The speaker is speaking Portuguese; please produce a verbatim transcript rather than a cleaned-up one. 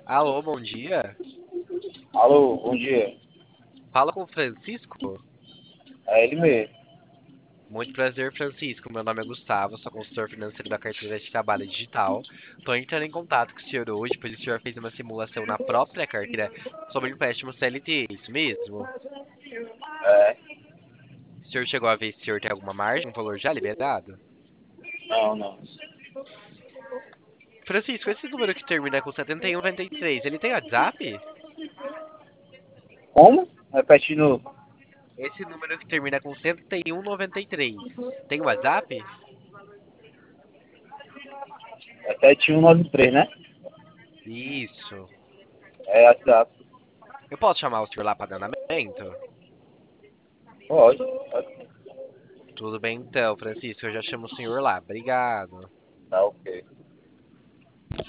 Alô, bom dia. Alô, bom dia. Fala com o Francisco. É ele mesmo. Muito prazer, Francisco. Meu nome é Gustavo, sou consultor financeiro da carteira de trabalho digital. Estou entrando em contato com o senhor hoje, pois o senhor fez uma simulação na própria carteira sobre empréstimo C L T, é isso mesmo? É, O senhor chegou a ver se o senhor tem alguma margem, um valor já liberado? não, não. Francisco, esse número que termina com setenta e um noventa e três, ele tem WhatsApp? Como? Repete de novo. Esse número que termina com setenta e um noventa e três, tem WhatsApp? É sete um nove três, né? Isso. É WhatsApp. Eu posso chamar o senhor lá para dar andamento? Pode. Pode. Tudo bem então, Francisco, eu já chamo o senhor lá. Obrigado. Tá ok.